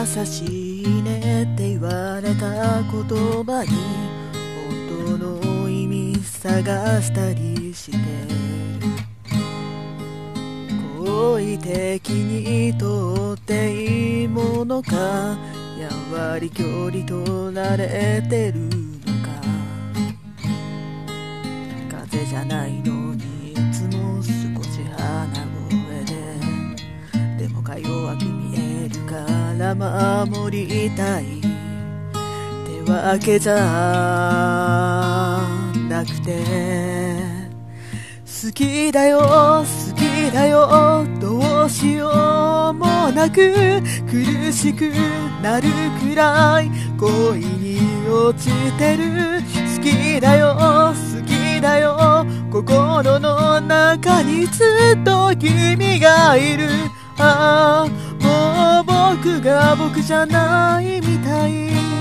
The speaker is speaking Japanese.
優しいねって言われた言葉に本当の意味探したりして好意的にとっていいものかやんわり距離取られてるのか風邪じゃないのにいつも少し鼻声ででもか弱く見えるから守りたいってわけじゃなくて好きだよ好きだよどうしようもなく苦しくなるくらい恋に落ちてる好きだよ好きだよ心の中にずっと君がいるああもう僕が僕じゃないみたい